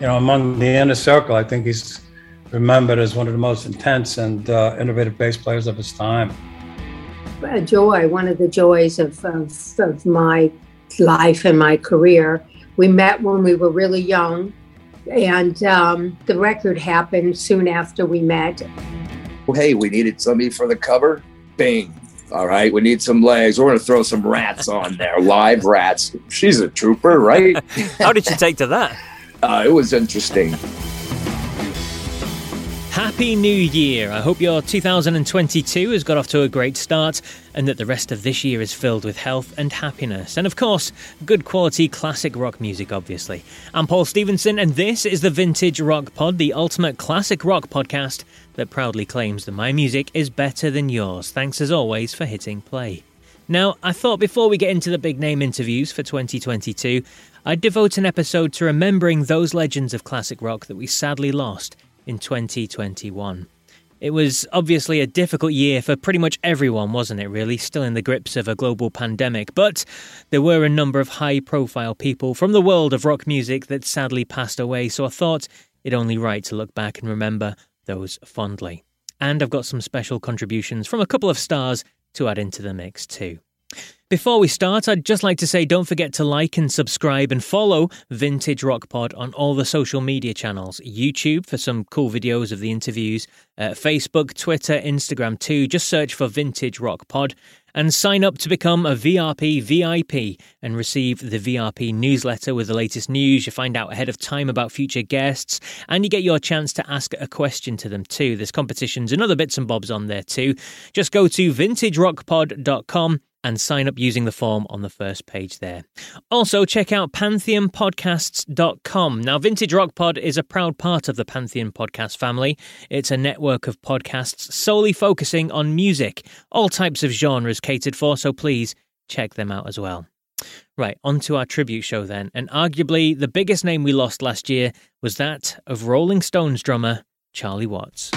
among the inner circle, I think he's remembered as one of the most intense and innovative bass players of his time. A joy, one of the joys of my life and my career. We met when we were really young, and the record happened soon after we met. Hey, we needed somebody for the cover. Bing. All right, we need some legs. We're going to throw some rats on there, live rats. She's a trooper, right? How did you take to that? It was interesting. Happy New Year. I hope your 2022 has got off to a great start and that the rest of this year is filled with health and happiness. And of course, good quality classic rock music, obviously. I'm Paul Stevenson and this is the Vintage Rock Pod, the ultimate classic rock podcast that proudly claims that my music is better than yours. Thanks as always for hitting play. Now, I thought before we get into the big name interviews for 2022, I'd devote an episode to remembering those legends of classic rock that we sadly lost in 2021. It was obviously a difficult year for pretty much everyone, wasn't it really? Still in the grips of a global pandemic, but there were a number of high-profile people from the world of rock music that sadly passed away, so I thought it only right to look back and remember those fondly. And I've got some special contributions from a couple of stars to add into the mix too. Before we start, I'd just like to say don't forget to like and subscribe and follow Vintage Rock Pod on all the social media channels. YouTube for some cool videos of the interviews, Facebook, Twitter, Instagram too. Just search for Vintage Rock Pod and sign up to become a VRP VIP and receive the VRP newsletter with the latest news. You find out ahead of time about future guests and you get your chance to ask a question to them too. There's competitions and other bits and bobs on there too. Just go to vintagerockpod.com and sign up using the form on the first page there. Also, check out pantheonpodcasts.com. Now, Vintage Rock Pod is a proud part of the Pantheon podcast family. It's a network of podcasts solely focusing on music, all types of genres catered for, so please check them out as well. Right, on to our tribute show then, and arguably the biggest name we lost last year was that of Rolling Stones drummer Charlie Watts.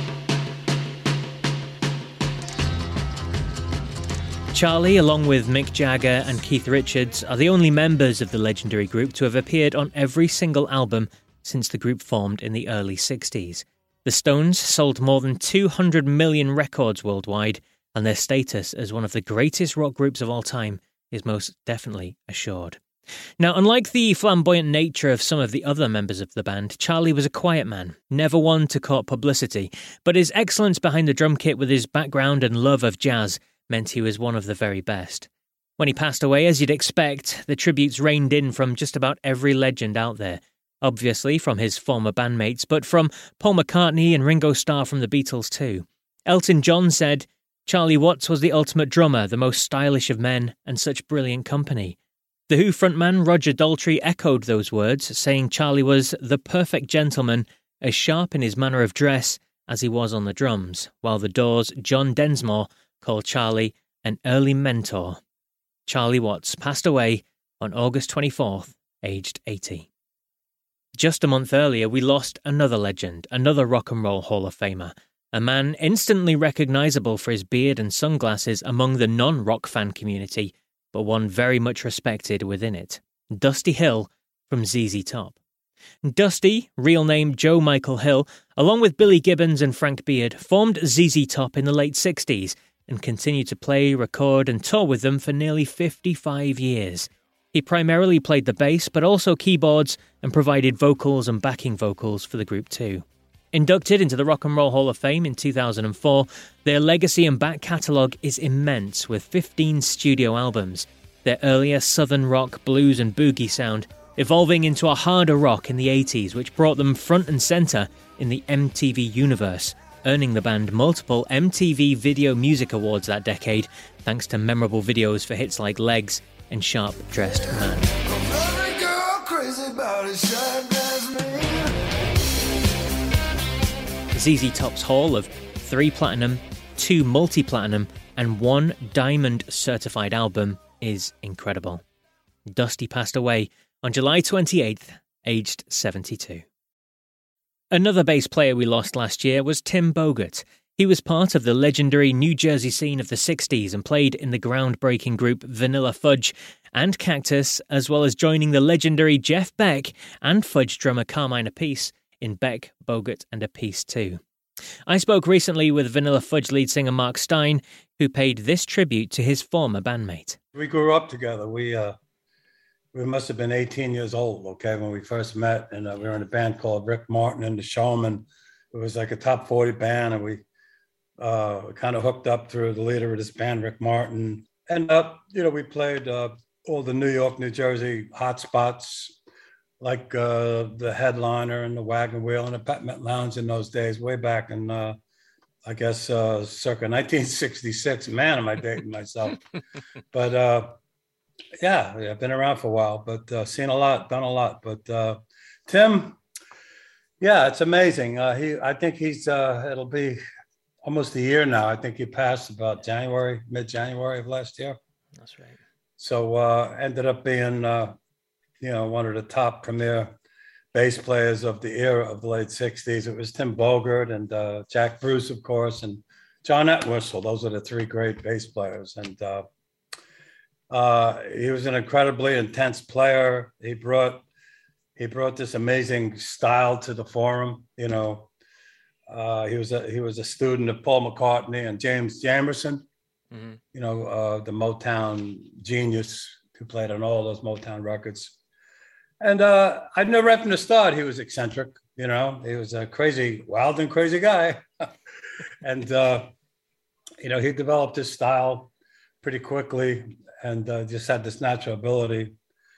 Charlie, along with Mick Jagger and Keith Richards, are the only members of the legendary group to have appeared on every single album since the group formed in the early 60s. The Stones sold more than 200 million records worldwide, and their status as one of the greatest rock groups of all time is most definitely assured. Now, unlike the flamboyant nature of some of the other members of the band, Charlie was a quiet man, never one to court publicity, but his excellence behind the drum kit with his background and love of jazz meant he was one of the very best. When he passed away, as you'd expect, the tributes rained in from just about every legend out there. Obviously from his former bandmates, but from Paul McCartney and Ringo Starr from the Beatles too. Elton John said, "Charlie Watts was the ultimate drummer, the most stylish of men, and such brilliant company." The Who frontman Roger Daltrey echoed those words, saying Charlie was the perfect gentleman, as sharp in his manner of dress as he was on the drums, while the Doors' John Densmore called Charlie an early mentor. Charlie Watts passed away on August 24th, aged 80. Just a month earlier, we lost another legend, another rock and roll Hall of Famer, a man instantly recognisable for his beard and sunglasses among the non-rock fan community, but one very much respected within it. Dusty Hill from ZZ Top. Dusty, real name Joe Michael Hill, along with Billy Gibbons and Frank Beard, formed ZZ Top in the late 60s, and continued to play, record and tour with them for nearly 55 years. He primarily played the bass, but also keyboards, and provided vocals and backing vocals for the group too. Inducted into the Rock and Roll Hall of Fame in 2004, their legacy and back catalogue is immense, with 15 studio albums. Their earlier southern rock, blues and boogie sound evolving into a harder rock in the 80s, which brought them front and centre in the MTV universe, earning the band multiple MTV Video Music Awards that decade, thanks to memorable videos for hits like Legs and Sharp Dressed Man. ZZ Top's haul of 3 platinum, 2 multi-platinum and 1 diamond certified album is incredible. Dusty passed away on July 28th, aged 72. Another bass player we lost last year was Tim Bogert. He was part of the legendary New Jersey scene of the 60s and played in the groundbreaking group Vanilla Fudge and Cactus, as well as joining the legendary Jeff Beck and Fudge drummer Carmine Appice in Beck, Bogert and Appice 2. I spoke recently with Vanilla Fudge lead singer Mark Stein, who paid this tribute to his former bandmate. We grew up together. We must have been 18 years old, okay, when we first met. And we were in a band called Rick Martin and the Showmen. It was like a top 40 band. And we kind of hooked up through the leader of this band, Rick Martin. And, we played all the New York, New Jersey hot spots, like the Headliner and the Wagon Wheel and the Peppermint Lounge in those days, way back in, I guess, circa 1966. Man, am I dating myself. But, yeah, I've been around for a while, but seen a lot, done a lot. But Tim, yeah, it's amazing. I think it'll be almost a year now. I think he passed about mid-January of last year. That's right. So ended up being, one of the top premier bass players of the era of the late 60s. It was Tim Bogert and Jack Bruce, of course, and John Entwistle. Those are the three great bass players. And he was an incredibly intense player. He brought this amazing style to the Forum. He was a student of Paul McCartney and James Jamerson. Mm-hmm. The Motown genius who played on all those Motown records. And I knew right from the start he was eccentric. He was a wild and crazy guy. And he developed his style pretty quickly. And just had this natural ability.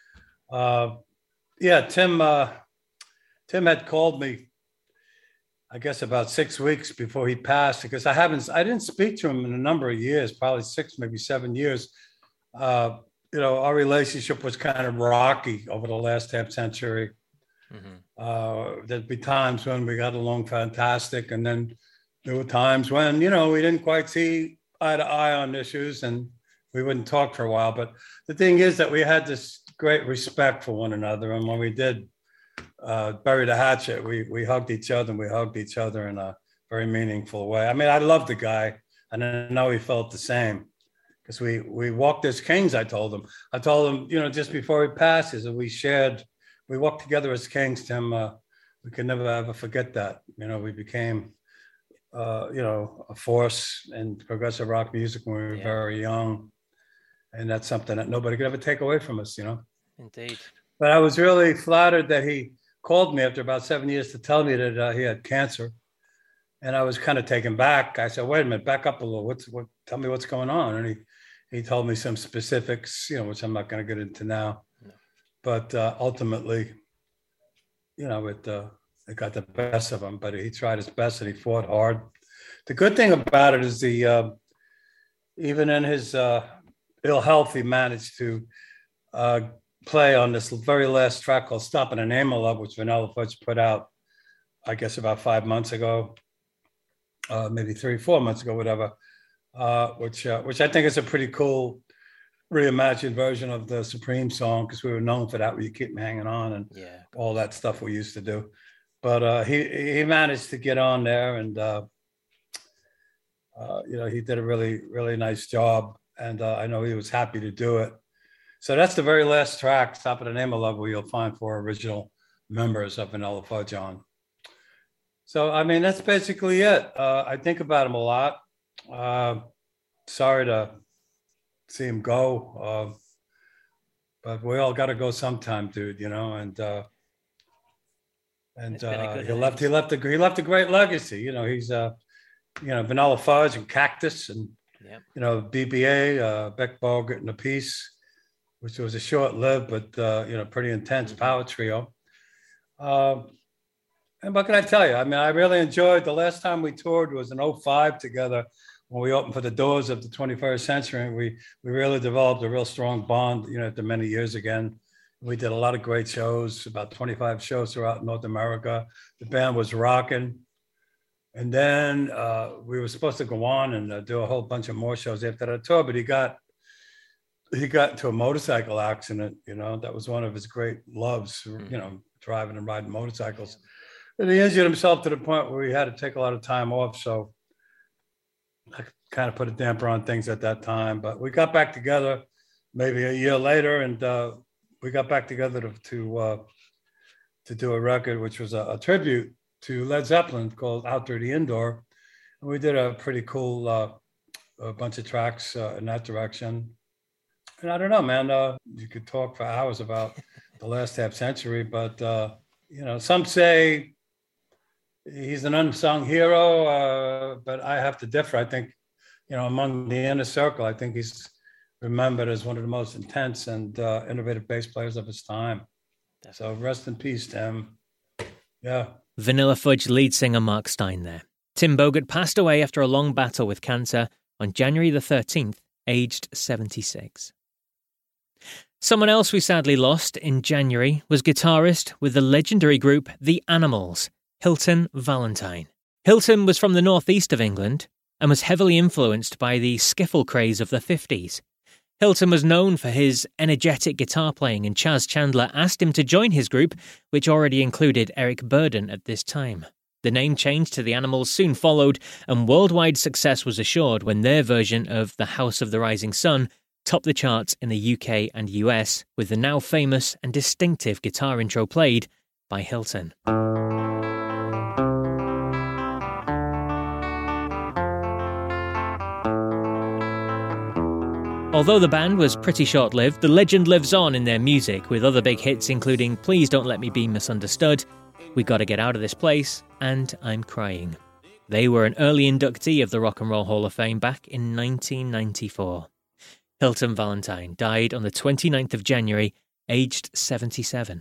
Tim had called me, I guess, about 6 weeks before he passed, because I didn't speak to him in a number of years, probably 6, maybe 7 years. Our relationship was kind of rocky over the last half century. Mm-hmm. There'd be times when we got along fantastic, and then there were times when, we didn't quite see eye to eye on issues, and we wouldn't talk for a while. But the thing is that we had this great respect for one another. And when we did bury the hatchet, we hugged each other, and we hugged each other in a very meaningful way. I mean, I loved the guy, and I know he felt the same, because we walked as kings. I told him, just before he passes, and we walked together as kings, Tim. We could never ever forget that. We became, a force in progressive rock music when we were very young. And that's something that nobody could ever take away from us, Indeed. But I was really flattered that he called me after about 7 years to tell me that he had cancer. And I was kind of taken back. I said, wait a minute, back up a little. Tell me what's going on. And he told me some specifics, which I'm not going to get into now. No. But ultimately, it got the best of him. But he tried his best and he fought hard. The good thing about it is even in his ill health, he managed to play on this very last track called Stop in the Name of Love, which Vanilla Fudge put out, I guess, about 5 months ago, maybe 3-4 months ago, whatever, which I think is a pretty cool reimagined version of the Supreme song, because we were known for that, where you keep me hanging on and all that stuff we used to do. But he managed to get on there, and he did a really, really nice job. And I know he was happy to do it. So that's the very last track, Stop in the Name of Love, where you'll find 4 original members of Vanilla Fudge on. So, I mean, that's basically it. I think about him a lot. Sorry to see him go, but we all got to go sometime, dude, and he left a great legacy. He's Vanilla Fudge and Cactus and BBA, Beck, Bogert, and Appice, which was a short-lived but pretty intense power trio. And what can I tell you? I mean, I really enjoyed, the last time we toured was in 2005 together, when we opened for the Doors of the 21st Century. We really developed a real strong bond, after many years again. We did a lot of great shows, about 25 shows throughout North America. The band was rocking. And then we were supposed to go on and do a whole bunch of more shows after that tour, but he got into a motorcycle accident. That was one of his great loves, driving and riding motorcycles. And he injured himself to the point where he had to take a lot of time off. So I kind of put a damper on things at that time. But we got back together maybe a year later, and we got back together to do a record, which was a tribute to Led Zeppelin called Out Through the Indoor. And we did a pretty cool a bunch of tracks in that direction. And I don't know, man, you could talk for hours about the last half century, but, some say he's an unsung hero, but I have to differ. I think, among the inner circle, I think he's remembered as one of the most intense and innovative bass players of his time. So rest in peace, Tim. Yeah. Vanilla Fudge lead singer Mark Stein there. Tim Bogert passed away after a long battle with cancer on January the 13th, aged 76. Someone else we sadly lost in January was guitarist with the legendary group The Animals, Hilton Valentine. Hilton was from the northeast of England and was heavily influenced by the skiffle craze of the 50s. Hilton was known for his energetic guitar playing, and Chas Chandler asked him to join his group, which already included Eric Burdon at this time. The name change to The Animals soon followed, and worldwide success was assured when their version of The House of the Rising Sun topped the charts in the UK and US, with the now famous and distinctive guitar intro played by Hilton. Although the band was pretty short-lived, the legend lives on in their music, with other big hits including Please Don't Let Me Be Misunderstood, We Gotta Get Out of This Place, and I'm Crying. They were an early inductee of the Rock and Roll Hall of Fame back in 1994. Hilton Valentine died on the 29th of January, aged 77.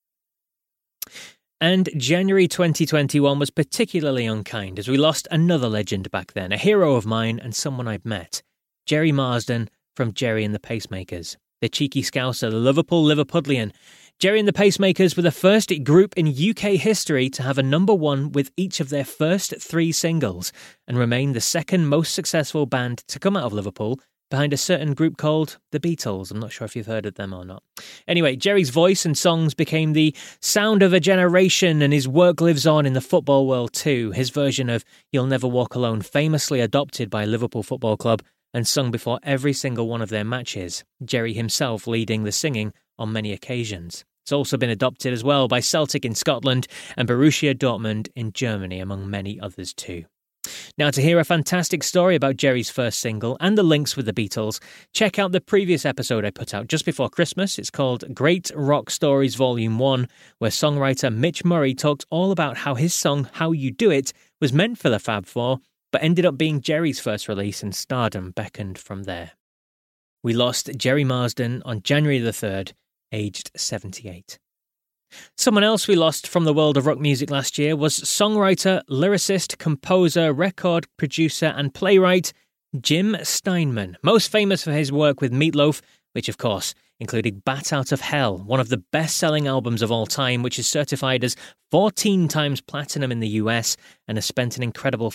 And January 2021 was particularly unkind as we lost another legend back then, a hero of mine and someone I'd met, Gerry Marsden from Gerry and the Pacemakers. The cheeky scouser, the Liverpool Liverpudlian. Gerry and the Pacemakers were the first group in UK history to have a number one with each of their first 3 singles, and remain the second most successful band to come out of Liverpool, behind a certain group called The Beatles. I'm not sure if you've heard of them or not. Anyway, Gerry's voice and songs became the sound of a generation, and his work lives on in the football world too. His version of You'll Never Walk Alone, famously adopted by Liverpool Football Club and sung before every single one of their matches, Gerry himself leading the singing on many occasions. It's also been adopted as well by Celtic in Scotland and Borussia Dortmund in Germany, among many others too. Now, to hear a fantastic story about Gerry's first single and the links with the Beatles, check out the previous episode I put out just before Christmas. It's called Great Rock Stories Volume 1, where songwriter Mitch Murray talks all about how his song How You Do It was meant for the Fab Four, but ended up being Gerry's first release, and stardom beckoned from there. We lost Gerry Marsden on January the 3rd, aged 78. Someone else we lost from the world of rock music last year was songwriter, lyricist, composer, record producer and playwright Jim Steinman, most famous for his work with Meat Loaf, which of course included Bat Out of Hell, one of the best-selling albums of all time, which is certified as 14 times platinum in the US and has spent an incredible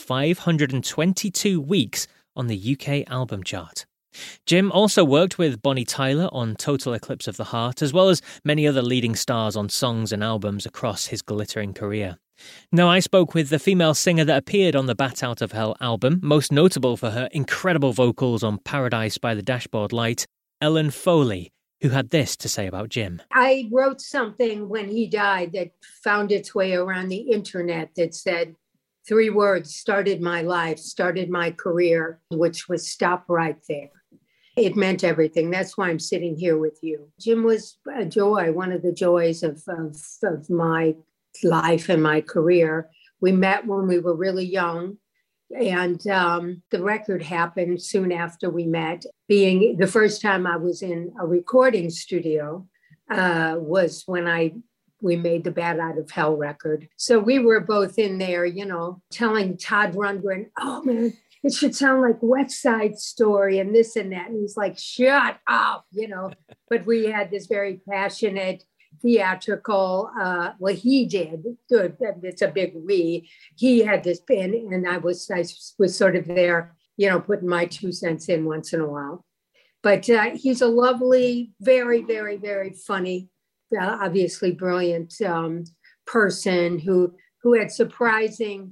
522 weeks on the UK album chart. Jim also worked with Bonnie Tyler on Total Eclipse of the Heart, as well as many other leading stars on songs and albums across his glittering career. Now, I spoke with the female singer that appeared on the Bat Out of Hell album, most notable for her incredible vocals on Paradise by the Dashboard Light, Ellen Foley, who had this to say about Jim. I wrote something when he died that found its way around the internet that said 3 words: started my life, started my career, which was stop right there. It meant everything. That's why I'm sitting here with you. Jim was a joy, one of the joys of my life and my career. We met when we were really young, and the record happened soon after we met. Being the first time I was in a recording studio was when we made the Bat Out of Hell record. So we were both in there, telling Todd Rundgren, oh man, it should sound like West Side Story and this and that. And he's like, shut up, But we had this very passionate, theatrical, he did. It's a big we. He had this pen, and I was sort of there, putting my 2 cents in once in a while. But he's a lovely, very, very, very funny, obviously brilliant person who had surprising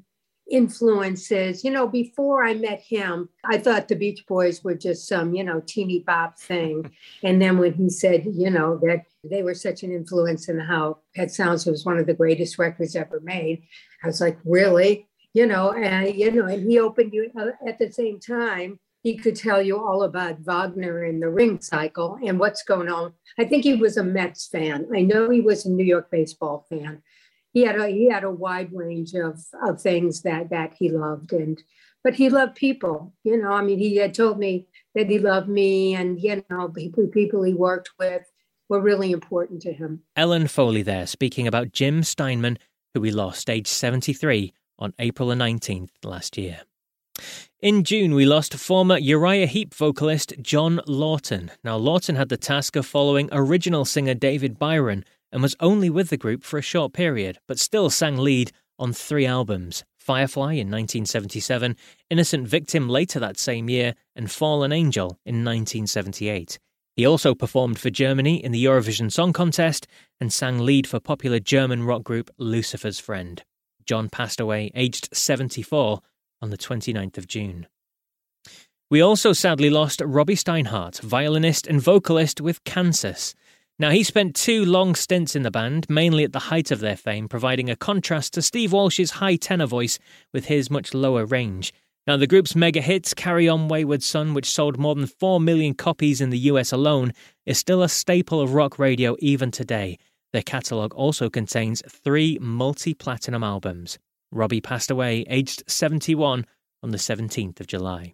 influences. Before I met him, I thought the Beach Boys were just some, teeny bop thing. And then when he said, that they were such an influence and how Pet Sounds was one of the greatest records ever made, I was like, really? And he opened you at the same time. He could tell you all about Wagner and the Ring Cycle and what's going on. I think he was a Mets fan. I know he was a New York baseball fan. He had a wide range of things that he loved, but he loved people. He had told me that he loved me, and people he worked with were really important to him. Ellen Foley there, speaking about Jim Steinman, who we lost, aged 73, on April the 19th last year. In June, we lost former Uriah Heep vocalist John Lawton. Now, Lawton had the task of following original singer David Byron and was only with the group for a short period, but still sang lead on 3 albums: Firefly in 1977, Innocent Victim later that same year, and Fallen Angel in 1978. He also performed for Germany in the Eurovision Song Contest and sang lead for popular German rock group Lucifer's Friend. John passed away aged 74 on the 29th of June. We also sadly lost Robbie Steinhardt, violinist and vocalist with Kansas. Now, he spent 2 long stints in the band, mainly at the height of their fame, providing a contrast to Steve Walsh's high tenor voice with his much lower range. Now, the group's mega hit, Carry On Wayward Son, which sold more than 4 million copies in the US alone, is still a staple of rock radio even today. Their catalogue also contains 3 multi-platinum albums. Robbie passed away aged 71 on the 17th of July.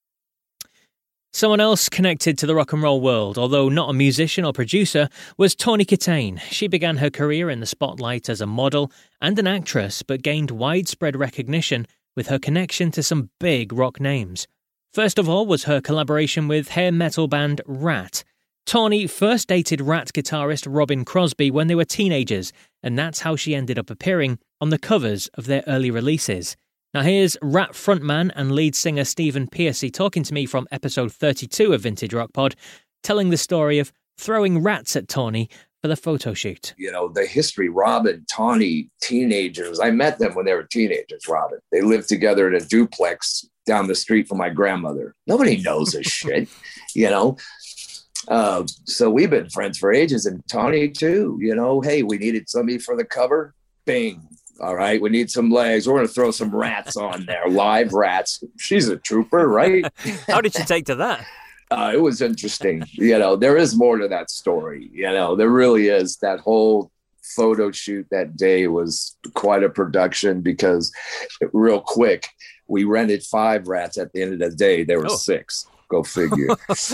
Someone else connected to the rock and roll world, although not a musician or producer, was Tawny Kitaen. She began her career in the spotlight as a model and an actress, but gained widespread recognition with her connection to some big rock names. First of all was her collaboration with hair metal band Ratt. Tawny first dated Ratt guitarist Robin Crosby when they were teenagers, and that's how she ended up appearing on the covers of their early releases. Now here's Ratt frontman and lead singer Stephen Pearcy talking to me from episode 32 of Vintage Rock Pod, telling the story of throwing rats at Tawny for the photo shoot. The history, Robin, Tawny, teenagers. I met them when they were teenagers, Robin. They lived together in a duplex down the street from my grandmother. Nobody knows this shit, So we've been friends for ages, and Tawny too, hey, we needed somebody for the cover. Bing. All right, we need some legs. We're going to throw some rats on there, live rats. She's a trooper, right? How did you take to that? It was interesting. There is more to that story. There really is. That whole photo shoot that day was quite a production because real quick, we rented 5 rats. At the end of the day, there were 6. Go figure.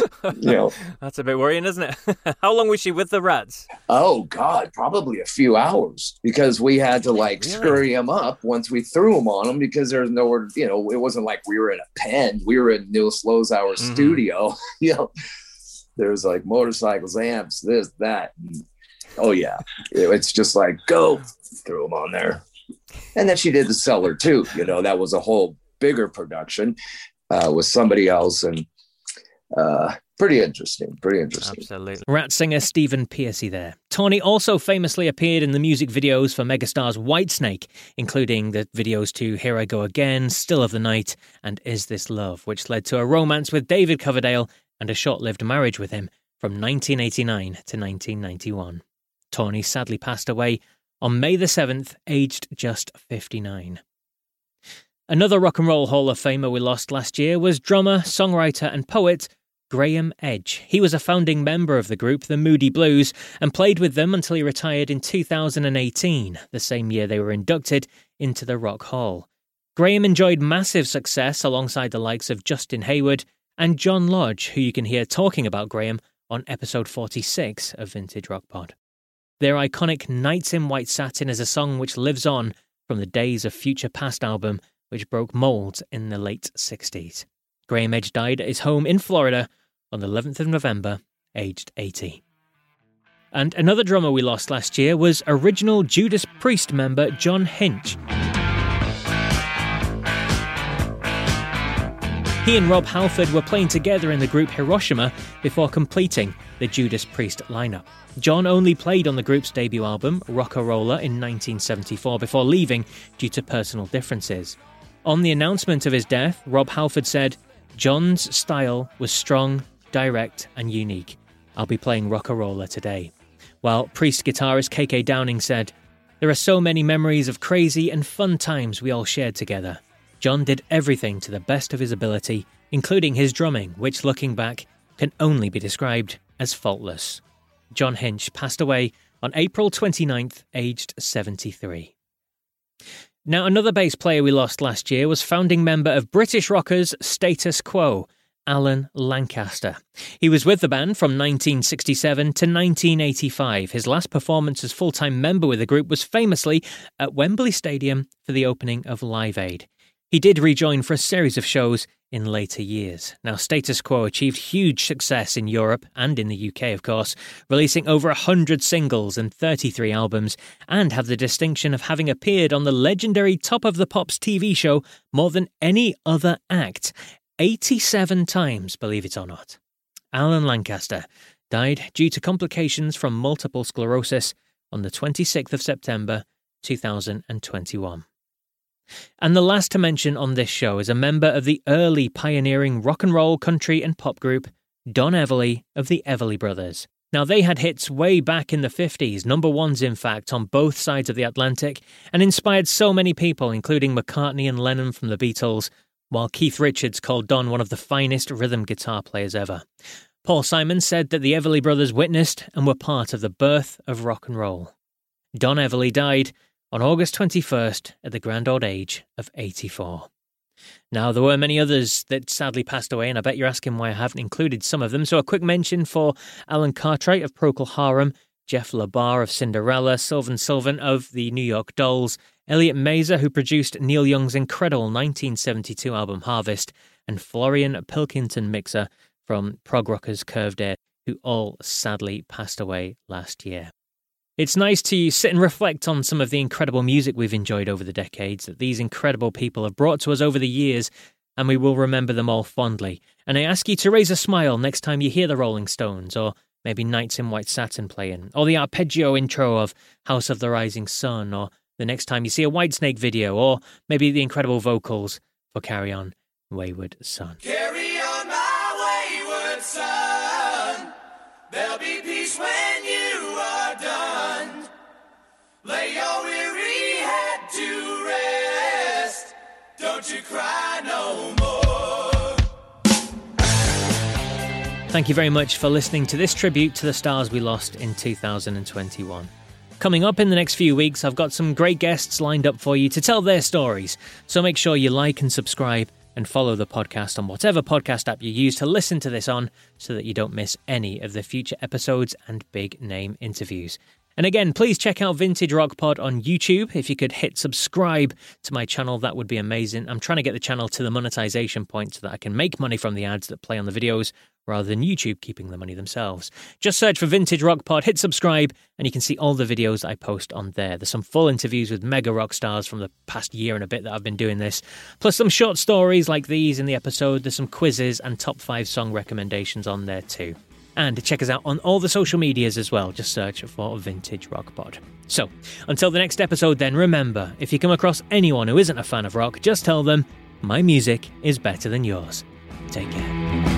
That's a bit worrying, isn't it? How long was she with the rats? Oh, God, probably a few hours because we had to scurry them up once we threw them on them because there's nowhere, it wasn't like we were in a pen. We were in Neil Slowzauer studio. There's motorcycles, amps, this, that. Oh, yeah. It's just go, threw them on there. And then she did the cellar, too. That was a whole bigger production with somebody else. And pretty interesting. Absolutely. Ratt singer Stephen Pearcy there. Tawny also famously appeared in the music videos for megastars Whitesnake, including the videos to Here I Go Again, Still of the Night, and Is This Love, which led to a romance with David Coverdale and a short-lived marriage with him from 1989 to 1991. Tawny sadly passed away on May the 7th, aged just 59. Another Rock and Roll Hall of Famer we lost last year was drummer, songwriter and poet Graeme Edge. He was a founding member of the group The Moody Blues and played with them until he retired in 2018, the same year they were inducted into the Rock Hall. Graeme enjoyed massive success alongside the likes of Justin Hayward and John Lodge, who you can hear talking about Graeme on episode 46 of Vintage Rock Pod. Their iconic Nights in White Satin is a song which lives on from the Days of Future Past album, which broke molds in the late 60s. Graeme Edge died at his home in Florida on the 11th of November, aged 80. And another drummer we lost last year was original Judas Priest member John Hinch. He and Rob Halford were playing together in the group Hiroshima before completing the Judas Priest lineup. John only played on the group's debut album, Rock-A-Rolla, in 1974 before leaving due to personal differences. On the announcement of his death, Rob Halford said, "John's style was strong, direct, and unique. I'll be playing Rock-a-Roller today." While Priest guitarist KK Downing said, "There are so many memories of crazy and fun times we all shared together. John did everything to the best of his ability, including his drumming, which, looking back, can only be described as faultless." John Hinch passed away on April 29th, aged 73. Now, another bass player we lost last year was founding member of British rockers Status Quo, Alan Lancaster. He was with the band from 1967 to 1985. His last performance as full-time member with the group was famously at Wembley Stadium for the opening of Live Aid. He did rejoin for a series of shows in later years. Now, Status Quo achieved huge success in Europe and in the UK, of course, releasing over 100 singles and 33 albums, and have the distinction of having appeared on the legendary Top of the Pops TV show more than any other act, 87 times, believe it or not. Alan Lancaster died due to complications from multiple sclerosis on the 26th of September 2021. And the last to mention on this show is a member of the early pioneering rock and roll, country and pop group, Don Everly of the Everly Brothers. Now, they had hits way back in the 50s, number ones in fact, on both sides of the Atlantic, and inspired so many people, including McCartney and Lennon from the Beatles, while Keith Richards called Don one of the finest rhythm guitar players ever. Paul Simon said that the Everly Brothers witnessed and were part of the birth of rock and roll. Don Everly died on August 21st at the grand old age of 84. Now, there were many others that sadly passed away, and I bet you're asking why I haven't included some of them. So a quick mention for Alan Cartwright of Procol Harum, Jeff LaBar of Cinderella, Sylvan Sylvan of the New York Dolls, Elliot Mazer, who produced Neil Young's incredible 1972 album Harvest, and Florian Pilkington Mixer from prog rockers Curved Air, who all sadly passed away last year. It's nice to sit and reflect on some of the incredible music we've enjoyed over the decades that these incredible people have brought to us over the years, and we will remember them all fondly. And I ask you to raise a smile next time you hear the Rolling Stones, or maybe Nights in White Satin playing, or the arpeggio intro of House of the Rising Sun, or the next time you see a Whitesnake video, or maybe the incredible vocals for Carry On, Wayward Son. Carry on, my wayward son. There'll be peace when you are done. Lay your weary head to rest. Don't you cry no more. Thank you very much for listening to this tribute to the stars we lost in 2021. Coming up in the next few weeks, I've got some great guests lined up for you to tell their stories. So make sure you like and subscribe and follow the podcast on whatever podcast app you use to listen to this on, so that you don't miss any of the future episodes and big name interviews. And again, please check out Vintage Rock Pod on YouTube. If you could hit subscribe to my channel, that would be amazing. I'm trying to get the channel to the monetization point so that I can make money from the ads that play on the videos, rather than YouTube keeping the money themselves. Just search for Vintage Rock Pod, hit subscribe, and you can see all the videos I post on there. There's some full interviews with mega rock stars from the past year and a bit that I've been doing this, plus some short stories like these in the episode. There's some quizzes and top 5 song recommendations on there too. And check us out on all the social medias as well. Just search for Vintage Rock Pod. So, until the next episode then, remember, if you come across anyone who isn't a fan of rock, just tell them, my music is better than yours. Take care.